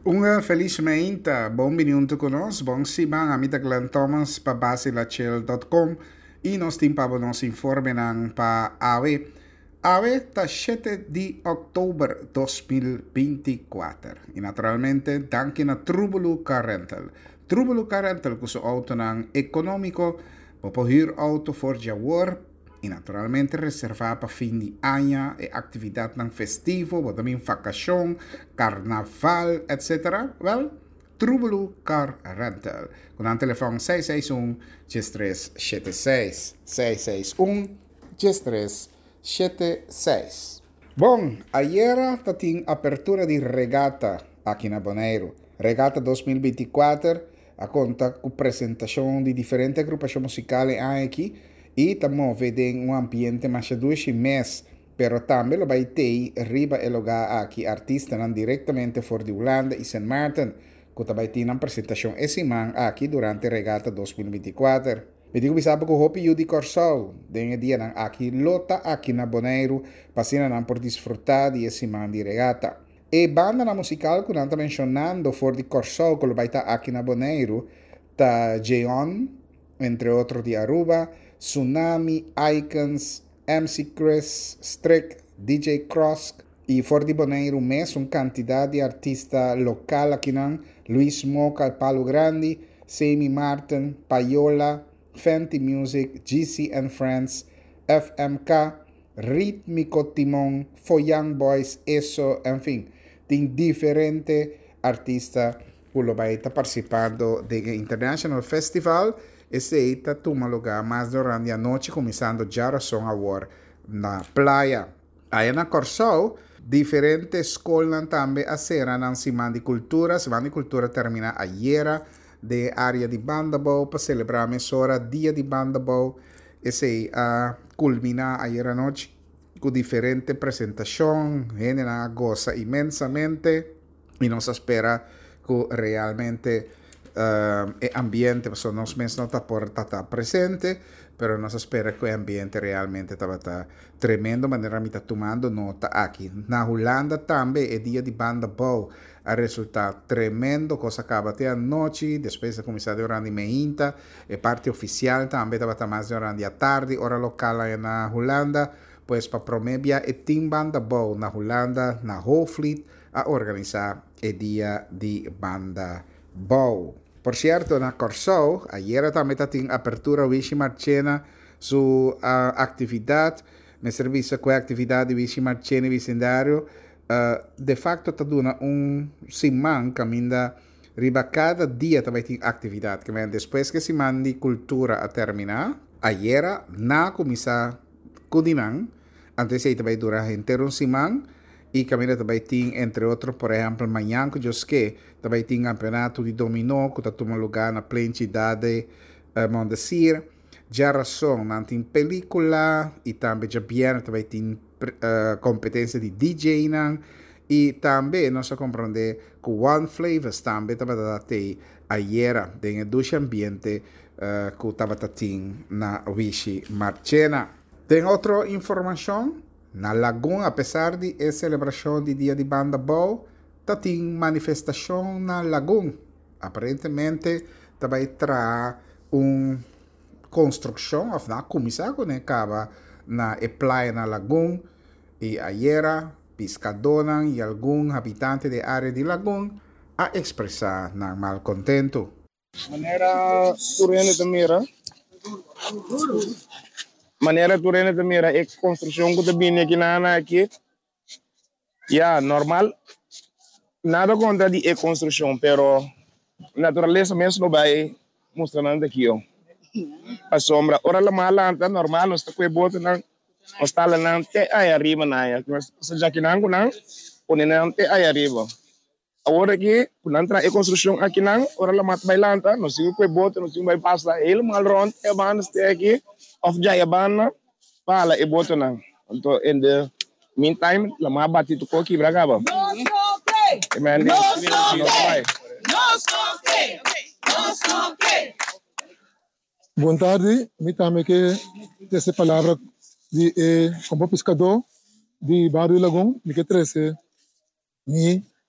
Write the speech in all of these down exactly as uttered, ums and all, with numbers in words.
Uma feliz meinta, bom minuto conosco, bom simang, amita Glenn Thomas, pa basilachel dot com e nós temos para nos informe nang pa AWE. AWE ta sete de outubro dois mil e vinte e quatro. E naturalmente, danke na Trubulu Car Rental. Trubulu Car Rental kuso auto nang econômico, po huur auto for Jaguar. E naturalmente reservar para fim de ano e atividade não festivo, ou também vacação, carnaval, etcétera. Well, Trubulu Car Rental. Com o telefone seis seis um, três sete seis. seis seis um, três sete seis. Bom, ayer tem apertura de regata aqui na Bonaire. Regata dois mil e vinte e quatro, a conta com apresentação de diferentes agrupações musicais aqui. E estamos vendo um ambiente mais dois meses, pero também vai ter riba e lugar aqui artistas diretamente fora de Holanda e Saint Maarten, que também tem uma apresentação esse man aqui durante a regata dois mil e vinte e quatro. Me digo bisaba que o Hopi Yudi Corsol, den dia nang aqui lota aqui na Bonaire, passina nang por desfrutar de esse man de regata. E banda na musical que nang mencionando fora de Corsol, que vai estar aqui na Bonaire, tá Jeon, entre outros de Aruba, Tsunami, Icons, M C Chris, Strick, D J Cross e for de Bonaire mês uma quantidade de artistas local aqui não, Luis Moca, Palo Grande, Sammy Martin, Payola, Fenty Music, G C and Friends, F M K, Rítmico Timon, Foyang Boys, Eso, enfim, tem diferentes artistas que vai estar participando do International Festival. Esse está toma lugar mais durante a noite, começando já a som agora na praia. Aí na Corsol, diferentes escolas também a serem na Semana de Cultura. Semana de Cultura termina ayer, de área de Bandabo, para celebrar a mesora Dia de Bandabo. Esse a culmina ayer a noite com diferentes apresentações, gente goza imensamente e nos espera que realmente Uh, e ambiente, so nos mesmo não está por estar presente, pero nos espera que o ambiente realmente está tremendo, maneira me está tomando nota aqui. Na Holanda também é dia de banda boa, a resultado tremendo, coisa acaba até a noite, depois de começar de hora de meinta, e parte oficial também estava mais de hora de tarde, hora local aí na Holanda, pois para promédia e tem banda boa na Holanda, na Hoofdvliet, a organizar o dia de banda boa. Por cierto, na Corsol, ayer também tem apertura Vichy Marchena, sua uh, atividade, no serviço com a atividade de Vichy Marchena e vecindário, uh, de facto está dando um semana caminho riba cada dia também tem atividade, que vem depois que a semana de cultura a terminar, ayer na começar Kudinang, antes aí também dura inteiro um semana, e caminho também tem, entre outros, por exemplo, amanhã que eu sei, também tem campeonato de dominó, que está tomando lugar na plena cidade de Mondesir. Já razão, não tem película, e também já viernes também tem uh, competência de D J, não. E também nós compreendemos que One Flavors também estava até ayer, dentro do ambiente uh, que estava na Vichy Marchena. Tem outra informação? Na Lagoon, apesar de a celebração de dia de banda boa, tem manifestação na Lagoon. Aparentemente, também traz uma construção, ou na comissão, que acaba na praia na Lagoon, e ayer, pescadores e alguns habitantes da área de Lagoon a expressar na malcontento. Maneira turene tamira. Maneira turene tamira é construção que também aqui na aqui. Yeah, normal. Nada contra de é construção, pero natureza mesmo não vai mostrando aqui, ó. A sombra, ora la malanta normal, nós está com bota na está lá na te aí arriba na aí, mas já que não não, põe na te aí arriba. Agora aqui, quando entra a construção aqui não, ora la mat bailanta, nós sigo com bota, nós sigo vai passar ele mal rond, é banda está aqui, of já é banda, fala é bota não. Então, in the meantime, la ma bati tu coqui bragaba. No smoke! No smoke! No smoke! Boa tarde, me também que essa palavra de eh, como pescador de Barrio Lagoon, me que trouxe me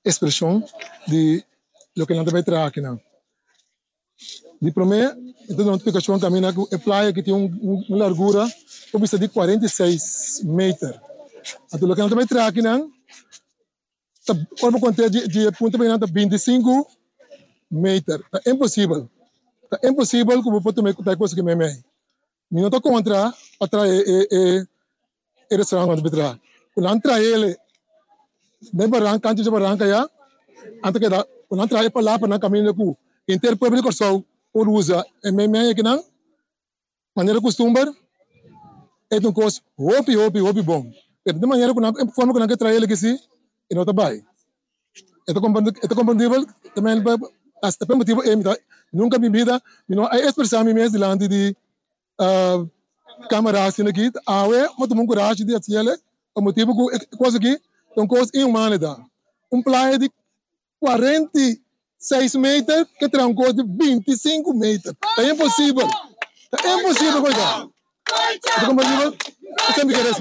expressão de lo que nós vai trazer aqui não. De primeiro, então a notificação caminha com a praia que tem um, um, uma largura por vista de quarenta e seis metros. Então o que nós vai trazer aqui não, quando contar de, de ponto bem nada vinte e cinco metros, é impossível. É impossível que eu possa tomar qualquer coisa que me me. Não estou contra para trazer o restaurante onde vai trazer. Quando trazer ele de barranca, antes de barranca já, antes que da, quando trazer para lá para não caminhar com interpúblico só por usa e me me aqui não, maneira costume, é um coisa hopi hopi hopi bom. De maneira que não, forma que não quer trazer ele aqui sim, e não está bem. É compreendível também hasta pelo motivo é nunca me vida, não é expressar me mesmo diante de câmera assim aqui, ah é, mas tomou coragem de atirar, o motivo que coisa aqui, uma coisa inumana da. Um praia de quarenta e seis metros que tem um coisa de vinte e cinco metros. É impossível. É impossível coisa. É compreendível? Isso é me querer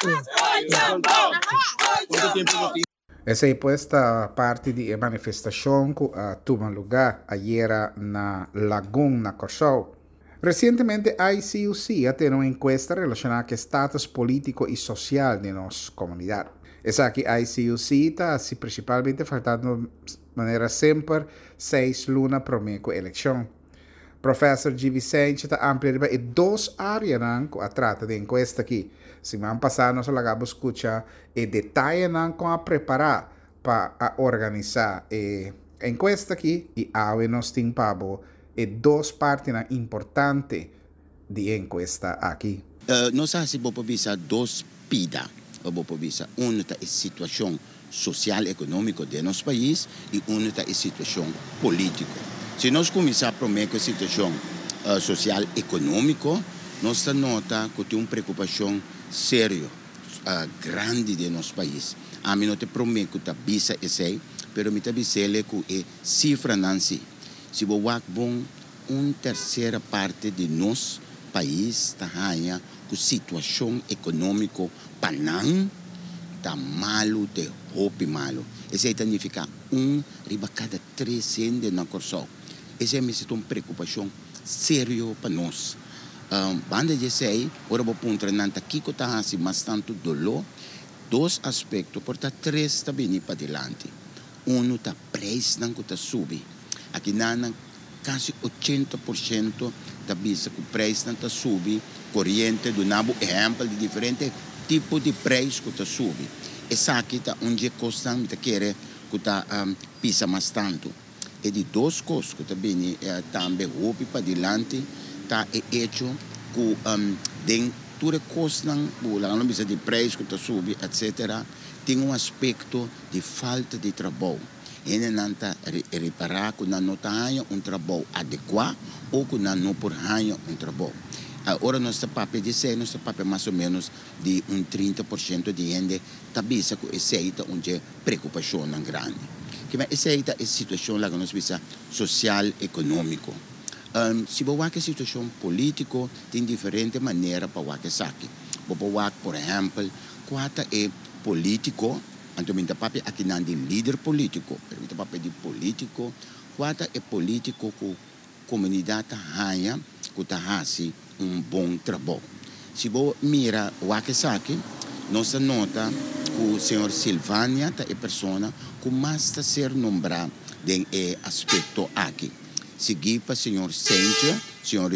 menino. Essa é esta parte de manifestação que uh, toma lugar ayer na Laguna Corsol. Recentemente, a I C U C ha tenido una encuesta relacionada con el status político y social de nuestra comunidad. Esa que a I C U C está principalmente faltando de manera siempre seis lunas para la elección. Professor G. Vicente está ampliando en dos áreas que a trata de encuesta aquí. Semana pasada nos lagamos escuchar el detalle con a preparar para organizar a encuesta aquí y ahora nos timpamos e dos partes importantes de encuesta aqui. Uh, nós assim vamos ver dois pida, vamos ver uma é a situação social e econômica de nosso país e uma é a situação política. Se nós começar primeiro com a situação uh, social e econômica, nós nota que tem uma preocupação séria, uh, grande de nosso país. A mim não te prometo que a bisa é sei, pero me te bisele que é cifra não se. Se você bom uma terceira parte de nosso país está ganha com situação econômica panang está malo de roupa malo. Isso significa um riba cada três de na Corsol. Isso é uma preocupação séria para nós. Um, banda de sei, ora vou ponto não está aqui que está assim bastante dolor. Dois aspectos, porque três está bem para diante. Um está preço não está subir. Aqui na quase oitenta por cento da bisa que o preço não está subindo, corrente do nabo exemplo de diferentes tipos de preço que está subindo. Essa aqui está onde custa que quer que está um, pisa mais tanto. E de duas coisas que também é também roupa para diante está é hecho que um, dentro de custas lá não precisa de preço que está subindo, etcétera. Tem um aspecto de falta de trabalho. E não está reparar que não tem um trabalho adequado ou que não por um trabalho. Agora, nosso papel de ser, nosso papel mais ou menos de um trinta por cento de gente está bisa que aceita onde preocupação não grande. Que mas aceita a situação lá que nós bisa social econômico. Um, se você a situação política tem diferente maneira para você saque. Você por exemplo, quatro é político. Então, o papel aqui não é de líder político, mas o papel de político, quando é político que a comunidade ganha, que está fazendo um bom trabalho. Se você mira o que sabe, nós nota que o senhor Silvânia é a pessoa que mais está ser nombrada em aspecto aqui. Seguir para o senhor Sente, o senhor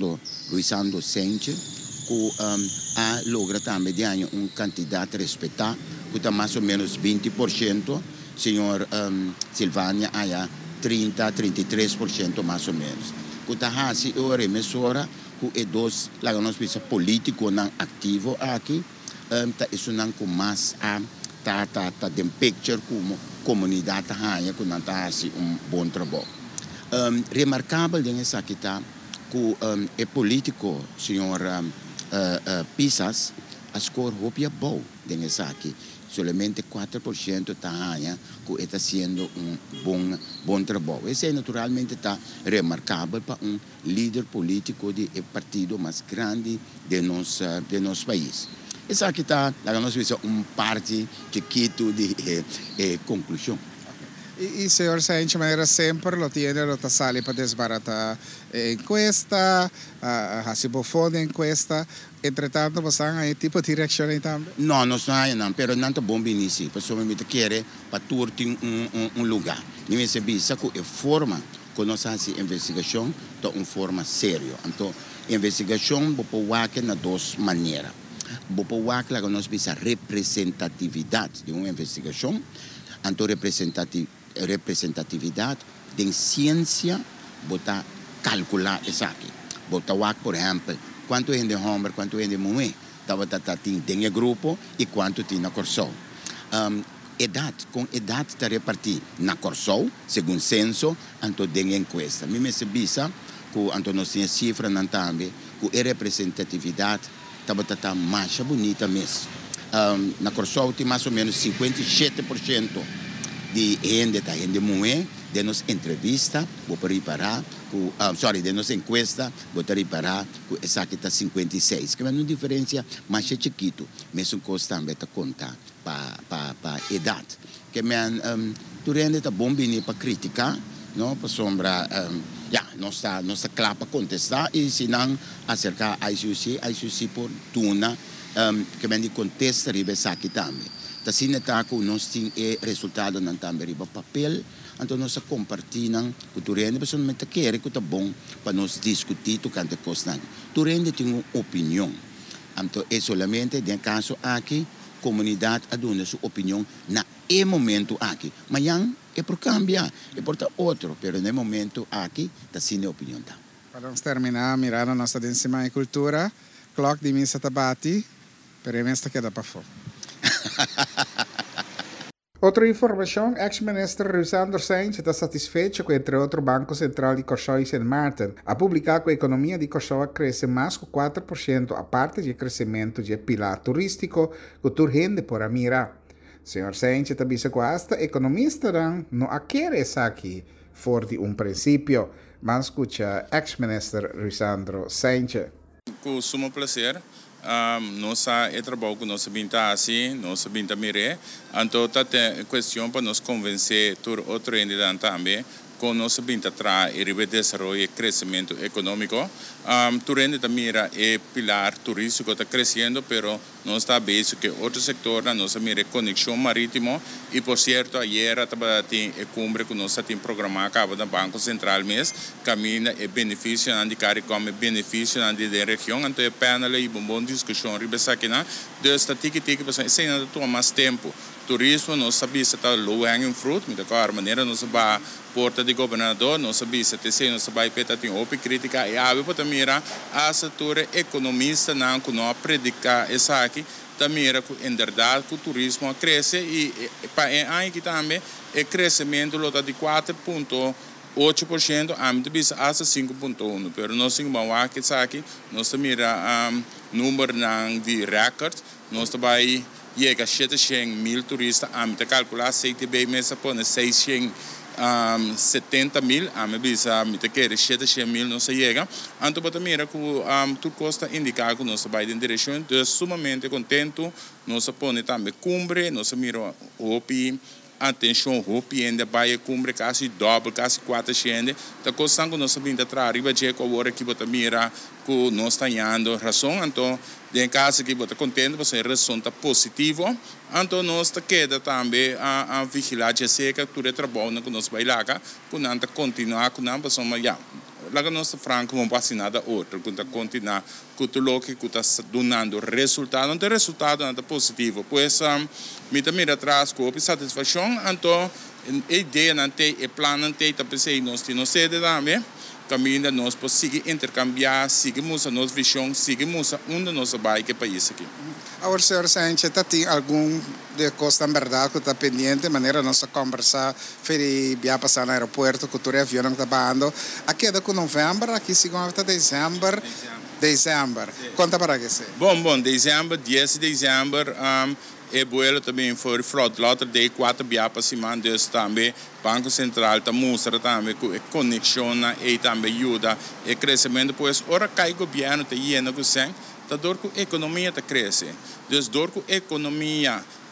Luisando Sente, que um, a logra também de um candidato respeitado, que está mais ou menos vinte por cento, senhor um, Silvânia, há trinta, trinta e três por cento mais ou menos. Que está assim, eu remessora, que é dois, lá nós pensamos, político não ativo aqui, está um, isso não com mais a, tá, tá, tá, tem picture como comunidade ganha, que não está assim, um bom trabalho. Um, remarcável nessa aqui está, que um, é político, senhor um, uh, uh, Pisas, a score roupa é boa nessa aqui. Solamente quatro por cento está ganha, que está sendo um bom, bom trabalho. Isso é naturalmente está remarcável para um líder político do partido mais grande de nosso, de nosso país. Isso aqui está, lá nós vemos um parte chiquito de eh, eh, conclusão. E, e senhor Sainz, maneira sempre lo tiene lo tasali para desbaratar eh, encuesta, a uh, hasibofone encuesta. Entretanto, você tem tipo de direção aí também? Não, não sei, não, pero não é bom benissimo, porque me quer para turti um, um, um lugar. E me se bisa que é forma, que nós fazemos investigação, de uma forma séria. Então, investigação, você pode fazer de duas maneiras. Você pode fazer que nós bisa representatividade de uma investigação, então representati representatividade de ciência, você calcular isso aqui. Você pode, por exemplo, quanto é de homem, quanto é de mulher, estava tem em grupo e quanto tem na Corsol. Um, idade, com idade está repartida na Corsol, segundo censo, então tem encuesta. Me me bisa que então nós temos cifra não também, que a representatividade estava tá mais bonita mesmo. Um, na Corsol tem mais ou menos cinquenta e sete por cento de gente, tá gente mulher, de nos entrevista, vou reparar, uh, sorry, de nos encuesta, vou reparar que essa aqui está cinquenta e seis, que é uma diferença mais chiquito, mesmo que também está contar para pa, pa idade. Que man, um, tu rende está bom bem para criticar, não para sombra, um, yeah, não está não está claro para contestar e se não acercar a I C C, a I C C por tuna, um, que man de contesta ribe essa aqui também. Tá sina tá que nós tem é resultado não também riba papel, então nós compartilhamos com o rende, pessoal me quer que tá bom para nós discutir tu cante constante. Tu rende tem uma opinião, então é somente de caso aqui comunidade aduna sua opinião na é momento aqui, mas yang é por cambiar, é por outro, pero no momento aqui tá sina opinião tá. Para terminar mirando nossa densima e cultura, clock de missa tabati, per esta queda para fora. Outra informação, ex-ministro Rosandro Sainz está satisfeito que, entre outros, o Banco Central de Corsó e Saint Martin a publicar que a economia de Corsó cresce mais que quatro por cento, a parte do crescimento do pilar turístico que tu rende por a mirar. Senhor Sainz também disse que esta economista não quer isso aqui, for de um princípio, mas escuta ex-ministro Rosandro Sainz. Com sumo prazer. Um, nossa é trabalho que nós binta assim, nós binta mire, então tá tem questão para nos convencer por outro entidade também, com nossa binta tra e ribe desenvolvimento e crescimento econômico. Um, Turende também é pilar turístico está crescendo, pero não está bem que outro setor na nossa mire conexão marítimo e por certo ayer estava tem a cumbre que nós tem programado acaba da Banco Central mês caminha e benefício na de CARICOM benefício na de região então é panel e bom discussão ribe aqui na de estatística que pessoal sem nada toma mais tempo turismo nós sabia se está low hanging fruit de qualquer maneira nós vai porta de governador nós sabia se tem nós vai peta tem op crítica e a para mira a setor economista não que não predicar essa aqui também era em verdade que o turismo cresce e para aí que também é crescimento lota de quatro vírgula oito por cento a mim bisa asa cinco vírgula um pero nós sim vamos aqui aqui nós mira um, número de records nós vai chega a setecentos mil turistas a mim calcular sete bem mesa põe seiscentos Um, setenta mil, a minha bisa, me te quer setecentos mil não se chega. Então, para mim, que um, tudo custa indicar que nós vai em direção de sumamente contento, nós põe também cumbre, nós mira o pi, atenção, o pi ainda vai cumbre quase dobro, quase quatro gente. Tá custando nós vindo atrás, arriba de que agora que você mira que nós está dando razão, então em caso que você contente, você resulta positivo. Então nós está queda também a, a vigilar de seca tudo é trabalho que nós vai lá, que nós continuar com nós, mas já lá que nós franco vamos passar nada outro, que nós continuar com tudo que que está dando resultado, não tem resultado nada positivo, pois um, me também atrás com satisfação, então a ideia não tem, o plano não tem, também sei nós temos sede também. Caminho nós podemos seguir intercambiar, seguimos a nossa visão, seguimos onde nós vai que país aqui. Agora, senhor Sainz, tem algum de coisa em verdade que está pendente, de maneira nós conversar, feri via passar no aeroporto, que o avião não está parando. Aqui é de novembro, aqui segundo de dezembro. Dezembro. Conta para que ser. Bom, bom, dezembro, dez de dezembro, um, e vuelo também foi fraude. Lá de quatro biapas semana, dus também Banco Central está mostra também que conexão e também ajuda e crescimento, pois ora cai o governo está indo com sem, tá dor que a economia está cresce. Dus dor que a economia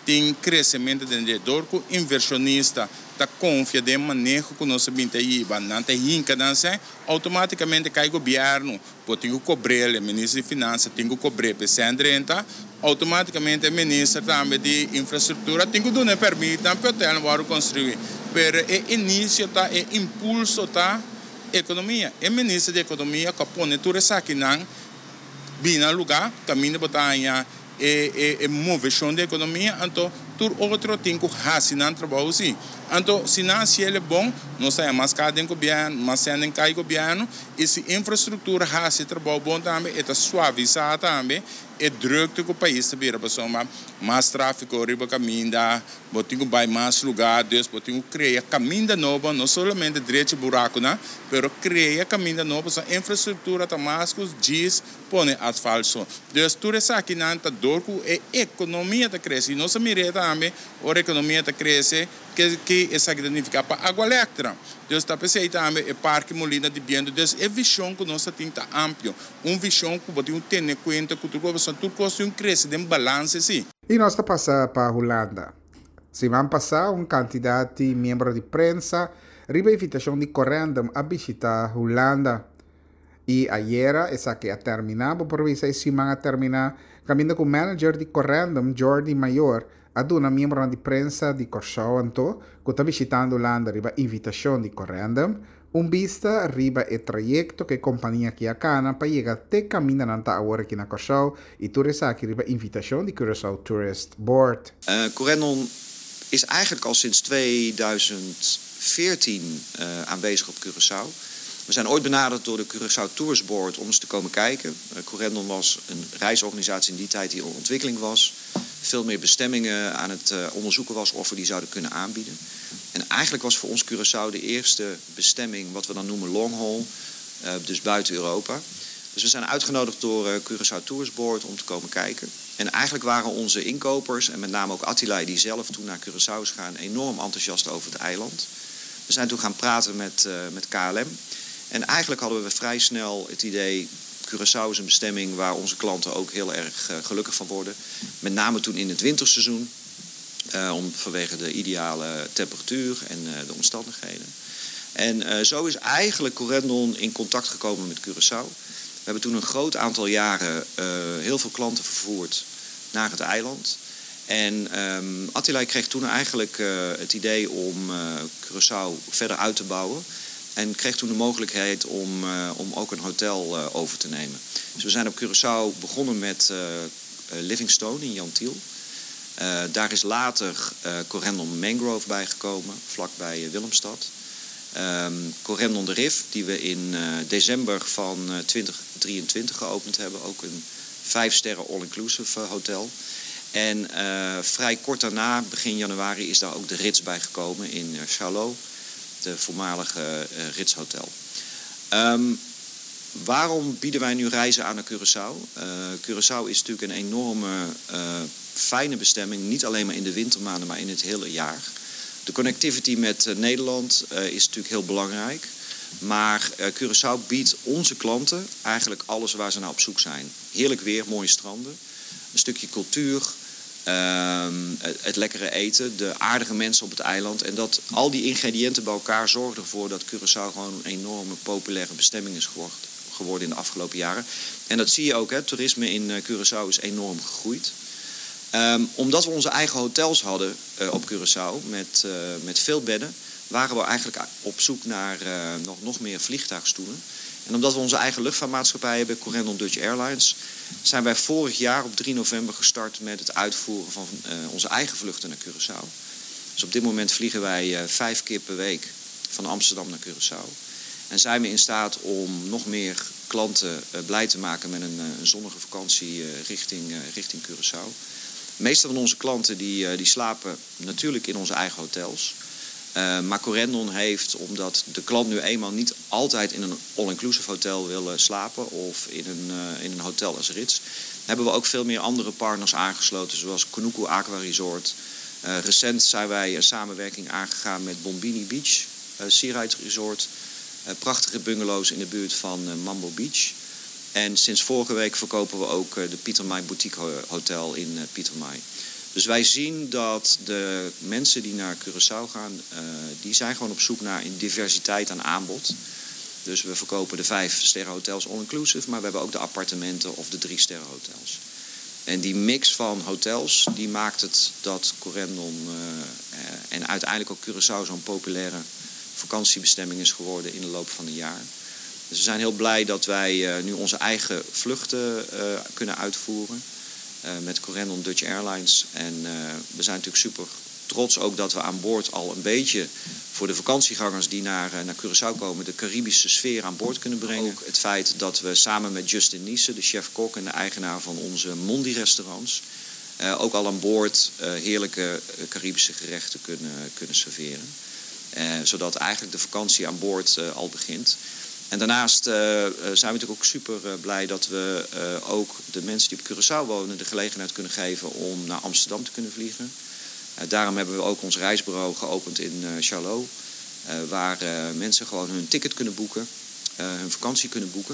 tem crescimento de dor com inversionista tá confia de manejo com nossa binta aí bananta hinca dança automaticamente cai governo pode ter que cobrar o ministro de finanças tem que cobrar para cento e trinta automaticamente o ministro também de infraestrutura tem que dar permissão para ter para construir per o início tá o impulso tá economia o ministro de economia que põe tudo isso aqui não bina lugar caminho botanha e e movição da economia então tur outro tem que assinar trabalho sim então se não se ele é bom não sai mais cada governo mas se não cai governo e se infraestrutura hasi trabalho bom também é suavizar também é druk que o país também para mais tráfego riba caminho da botinho vai mais lugar Deus botinho criar caminho novo não somente direito buraco né pero criar caminho novo a infraestrutura tá mais que os dias põe asfalto Deus tudo isso aqui não tá dor com a economia tá cresce não se mire também a economia tá cresce que que essa significa para água elétrica Deus está pensando também é parque Molina de Biendo Deus é visão que nossa tem tá amplo um visão que botinho ter em conta que tudo tudo custa um cresce em balanço sim. E nós está passando para a Holanda. Semana passada, um candidato de membro de prensa recebeu a invitação de Corendon a visitar a Holanda. E ayer, essa que a terminar, por isso a semana a terminar, caminhando com o manager de Corendon, Jordi Maior, a uma membro de prensa de Curaçao, Anto, que está visitando a Holanda, recebeu a invitação de Corendon, um vista arriba o trajecto que a companhia aqui a cana para chegar até caminhando a hora aqui na Curaçao e tudo isso aqui arriba a invitação de Curaçao Tourist Board. Uh, Corendon is eigenlijk al sinds tweeduizend veertien uh, aanwezig op Curaçao. We zijn ooit benaderd door de Curaçao Tourist Board om eens te komen kijken. Uh, Corendon was een reisorganisatie in die tijd die in ontwikkeling was. Veel meer bestemmingen aan het uh, onderzoeken was of we die zouden kunnen aanbieden. En eigenlijk was voor ons Curaçao de eerste bestemming wat we dan noemen long haul, uh, dus buiten Europa. Dus we zijn uitgenodigd door uh, Curaçao Tourist Board om te komen kijken. En eigenlijk waren onze inkopers, en met name ook Attila die zelf toen naar Curaçao is gegaan, enorm enthousiast over het eiland. We zijn toen gaan praten met, uh, met K L M. En eigenlijk hadden we vrij snel het idee, Curaçao is een bestemming waar onze klanten ook heel erg uh, gelukkig van worden. Met name toen in het winterseizoen. Uh, om, vanwege de ideale temperatuur en uh, de omstandigheden. En uh, zo is eigenlijk Corendon in contact gekomen met Curaçao. We hebben toen een groot aantal jaren uh, heel veel klanten vervoerd naar het eiland. En um, Attila kreeg toen eigenlijk uh, het idee om uh, Curaçao verder uit te bouwen. En kreeg toen de mogelijkheid om, uh, om ook een hotel uh, over te nemen. Dus we zijn op Curaçao begonnen met uh, uh, Livingstone in Jantiel. Uh, daar is later uh, Corendon Mangrove bijgekomen, vlakbij uh, Willemstad. Um, Corendon de Rif, die we in uh, december van uh, twintig drieëntwintig geopend hebben. Ook een vijf sterren all-inclusive uh, hotel. En uh, vrij kort daarna, begin januari, is daar ook de Ritz bijgekomen in uh, Charlot. De voormalige uh, Ritz Hotel. Um, waarom bieden wij nu reizen aan naar Curaçao? Uh, Curaçao is natuurlijk een enorme uh, fijne bestemming. Niet alleen maar in de wintermaanden, maar in het hele jaar. De connectivity met uh, Nederland uh, is natuurlijk heel belangrijk. Maar uh, Curaçao biedt onze klanten eigenlijk alles waar ze naar op zoek zijn. Heerlijk weer, mooie stranden. Een stukje cultuur. Uh, het, het lekkere eten, de aardige mensen op het eiland. En dat al die ingrediënten bij elkaar zorgen ervoor dat Curaçao gewoon een enorme populaire bestemming is geworden in de afgelopen jaren. En dat zie je ook, hè. Toerisme in uh, Curaçao is enorm gegroeid. Um, omdat we onze eigen hotels hadden uh, op Curaçao met, uh, met veel bedden, waren we eigenlijk op zoek naar uh, nog, nog meer vliegtuigstoelen. En omdat we onze eigen luchtvaartmaatschappij hebben, Corendon Dutch Airlines, zijn wij vorig jaar op drie november gestart met het uitvoeren van uh, onze eigen vluchten naar Curaçao. Dus op dit moment vliegen wij uh, vijf keer per week van Amsterdam naar Curaçao. En zijn we in staat om nog meer klanten uh, blij te maken met een, uh, een zonnige vakantie uh, richting, uh, richting Curaçao. De meeste van onze klanten die, uh, die slapen natuurlijk in onze eigen hotels. Uh, maar Corendon heeft, omdat de klant nu eenmaal niet altijd in een all-inclusive hotel wil uh, slapen of in een, uh, in een hotel als Ritz, hebben we ook veel meer andere partners aangesloten, zoals Kunuku Aqua Resort. Uh, recent zijn wij een samenwerking aangegaan met Bombini Beach, uh, Searide Resort. Uh, prachtige bungalows in de buurt van uh, Mambo Beach. En sinds vorige week verkopen we ook uh, de Pieter Mai Boutique Hotel in uh, Pieter Mai. Dus wij zien dat de mensen die naar Curaçao gaan, uh, die zijn gewoon op zoek naar een diversiteit aan aanbod. Dus we verkopen de vijf sterrenhotels all-inclusive, maar we hebben ook de appartementen of de drie sterrenhotels. En die mix van hotels, die maakt het dat Corendon uh, uh, en uiteindelijk ook Curaçao zo'n populaire vakantiebestemming is geworden in de loop van het jaar. Dus we zijn heel blij dat wij uh, nu onze eigen vluchten uh, kunnen uitvoeren uh, met Corendon Dutch Airlines. En uh, we zijn natuurlijk super trots ook dat we aan boord al een beetje voor de vakantiegangers die naar, uh, naar Curaçao komen de Caribische sfeer aan boord kunnen brengen. Ook het feit dat we samen met Justin Niese, de chef-kok en de eigenaar van onze Mondi-restaurants, uh, ook al aan boord uh, heerlijke uh, Caribische gerechten kunnen, kunnen serveren. Uh, zodat eigenlijk de vakantie aan boord uh, al begint. En daarnaast uh, zijn we natuurlijk ook super uh, blij dat we uh, ook de mensen die op Curaçao wonen de gelegenheid kunnen geven om naar Amsterdam te kunnen vliegen. Uh, daarom hebben we ook ons reisbureau geopend in uh, Charlot. Uh, waar uh, mensen gewoon hun ticket kunnen boeken, uh, hun vakantie kunnen boeken.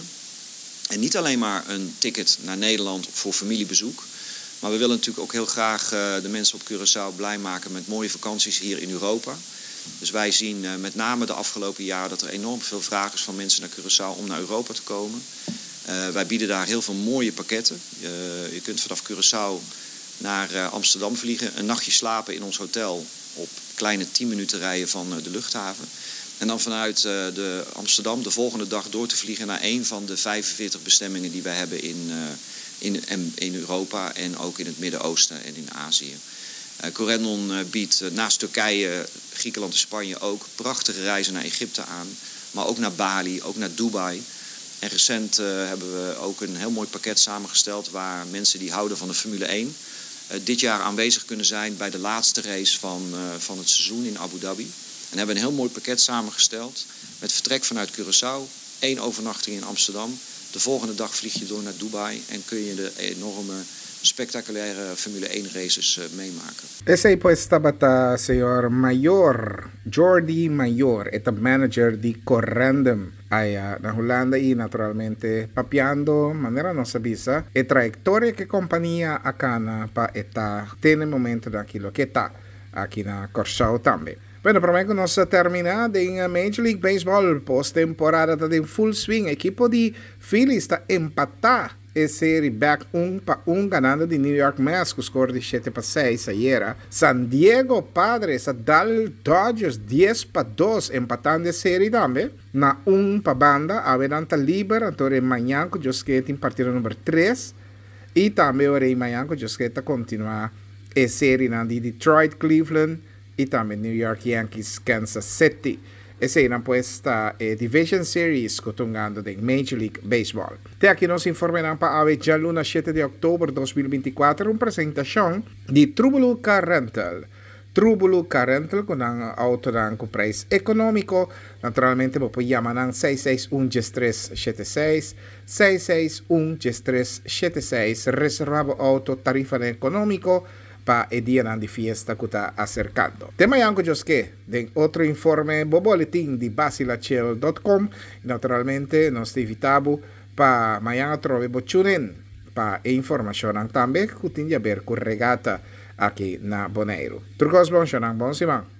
En niet alleen maar een ticket naar Nederland voor familiebezoek. Maar we willen natuurlijk ook heel graag uh, de mensen op Curaçao blij maken met mooie vakanties hier in Europa. Dus wij zien uh, met name de afgelopen jaren dat er enorm veel vraag is van mensen naar Curaçao om naar Europa te komen. Uh, wij bieden daar heel veel mooie pakketten. Uh, je kunt vanaf Curaçao naar uh, Amsterdam vliegen, een nachtje slapen in ons hotel op kleine tien minuten rijden van uh, de luchthaven. En dan vanuit uh, de Amsterdam de volgende dag door te vliegen naar een van de vijfenveertig bestemmingen die wij hebben in, uh, in, in Europa en ook in het Midden-Oosten en in Azië. Uh, Corendon uh, biedt uh, naast Turkije, Griekenland en Spanje ook prachtige reizen naar Egypte aan. Maar ook naar Bali, ook naar Dubai. En recent uh, hebben we ook een heel mooi pakket samengesteld waar mensen die houden van de Formule één uh, dit jaar aanwezig kunnen zijn bij de laatste race van, uh, van het seizoen in Abu Dhabi. En hebben een heel mooi pakket samengesteld met vertrek vanuit Curaçao, één overnachting in Amsterdam. De volgende dag vlieg je door naar Dubai en kun je de enorme spectaculaire Formule één races uh, meemaken. Ese ay pues tabata señor Mayor, Jordi Mayor, esta manager di Corendon allá na Holanda y naturalmente papiando manera no sabisa e trayectoria que compañía acá pa esta tiene momento daquilo que está aqui na Curaçao também. Bueno, para mim que nós terminamos em Major League Baseball, pós-temporada está em full swing. Equipo de Phillies está empatar e série back um para um ganando de New York Mets com score de sete para seis ayer. San Diego Padres a dar Dodgers dez para dois empatando a série também. Na um para banda, a Vedanta Liber, então amanhã com os que tem partido número três. E também o amanhã com os que continuar a série na de Detroit, Cleveland y también New York Yankees, Kansas City. Esa era pues esta eh, Division Series cotungando de Major League Baseball. Te aquí nos informan para ave ya lunes siete de octubre dos mil veinticuatro una presentación de Trubulu Car Rental. Trubulu Car Rental con un auto con precio económico. Naturalmente vos puedes llamar al seis seis uno, tres siete seis, seis seis uno, tres siete seis. Reservado auto, tarifa económico para el día de fiesta que está acercando. Tema yanko Joske, de otro informe, boletín de basilachel punto com. Naturalmente, nos invitamos para mañana trove bochunen para información también que tiene que ver con regata aquí na Bonaire. Trucos bon, bonsimang.